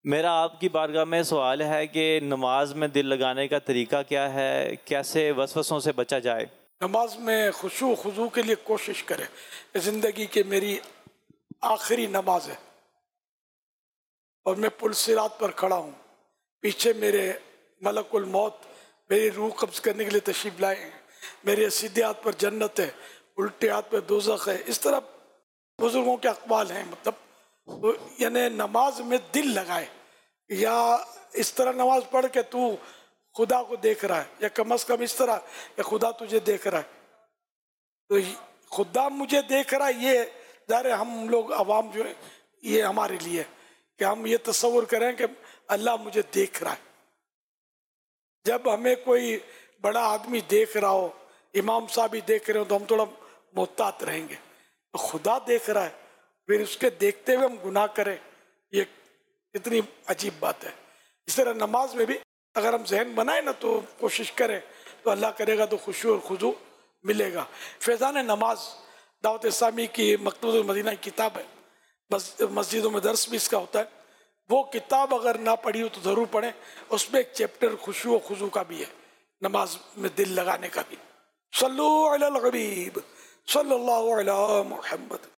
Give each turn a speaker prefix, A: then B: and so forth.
A: میرا آپ کی بارگاہ میں سوال ہے کہ نماز میں دل لگانے کا طریقہ کیا ہے، کیسے وسوسوں سے بچا جائے؟
B: نماز میں خشوع و خضوع کے لیے کوشش کرے. زندگی کی میری آخری نماز ہے اور میں پل صراط پر کھڑا ہوں، پیچھے میرے ملک الموت میری روح قبض کرنے کے لیے تشریف لائے ہیں، میرے سیدھے ہاتھ پر جنت ہے، الٹے ہاتھ پہ دوزخ ہے. اس طرح بزرگوں کے اقوال ہیں. مطلب یعنی نماز میں دل لگائے، یا اس طرح نماز پڑھ کے تو خدا کو دیکھ رہا ہے، یا کم از کم اس طرح کہ خدا تجھے دیکھ رہا ہے. تو خدا مجھے دیکھ رہا ہے، یہ ظاہر ہے ہم لوگ عوام جو ہے یہ ہمارے لیے کہ ہم یہ تصور کریں کہ اللہ مجھے دیکھ رہا ہے. جب ہمیں کوئی بڑا آدمی دیکھ رہا ہو، امام صاحب ہی دیکھ رہے ہو، تو ہم تھوڑا محتاط رہیں گے. تو خدا دیکھ رہا ہے، پھر اس کے دیکھتے ہوئے ہم گناہ کریں، یہ کتنی عجیب بات ہے. اس طرح نماز میں بھی اگر ہم ذہن بنائیں نا تو کوشش کریں تو اللہ کرے گا تو خشوع اور خضوع ملے گا. فیضان نماز دعوت اسلامی کی مکتبۃ المدینہ کی کتاب ہے، مسجدوں میں درس بھی اس کا ہوتا ہے. وہ کتاب اگر نہ پڑھی ہو تو ضرور پڑھیں. اس میں ایک چیپٹر خشوع و خضوع کا بھی ہے، نماز میں دل لگانے کا بھی. صلو علی الحبیب صلی اللہ علی محمد.